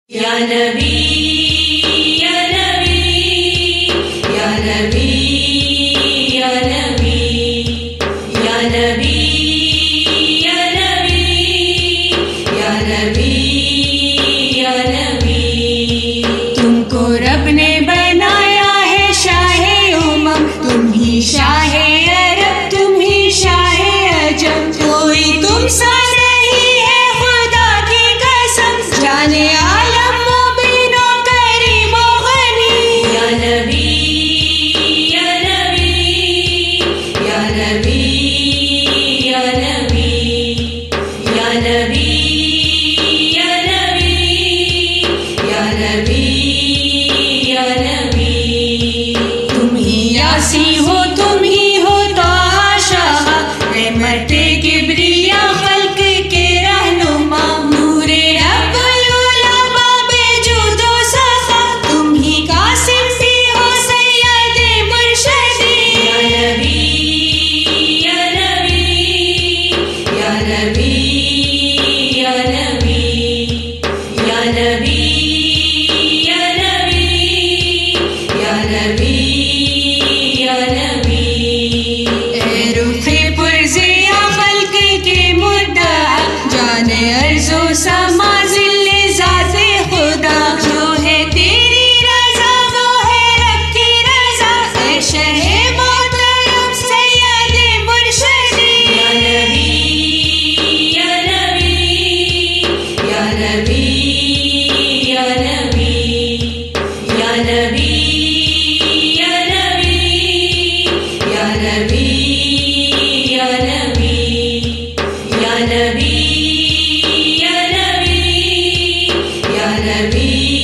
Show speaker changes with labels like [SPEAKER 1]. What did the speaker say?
[SPEAKER 1] یا نبی یا نبی یا نبی یا نبی یا نبی یا نبی یا نبی یا نبی
[SPEAKER 2] تم کو رب نے بنایا ہے شاہ امم، تم ہی شاہ عرب، تم ہی شاہ عجم، کوئی تم سا نہیں ہے خدا کی قسم، جانے عالم مبین و کریم و غنی۔
[SPEAKER 1] یا نبی یا نبی یا نبی یا نبی یا نبی یا نبی یا نبی یا نبی
[SPEAKER 2] تم ہی یاسی ہو، تم ہی ہو طٰہٰ شاہ، رحمت کبریا خلق کے رہنما، نور رب الاولیٰ باب جود و سخا، تم ہی قاسم بھی ہو سید مرشدی۔
[SPEAKER 1] یا نبی یا نبی یا نبی یا نبی یا نبی یا نبی یا نبی یا نبی
[SPEAKER 2] اے رخ پرزیا خلق کے مدعا، جان ارض و سما ذل ذات خدا، جو ہے تیری رضا وہ ہے رب کی رضا، اے شہ محترم سید مرشدی۔
[SPEAKER 1] یا نبی یا نبی یا نبی یا نبی یا نبی یا نبی یا نبی یا نبی یا نبی یا نبی یا نبی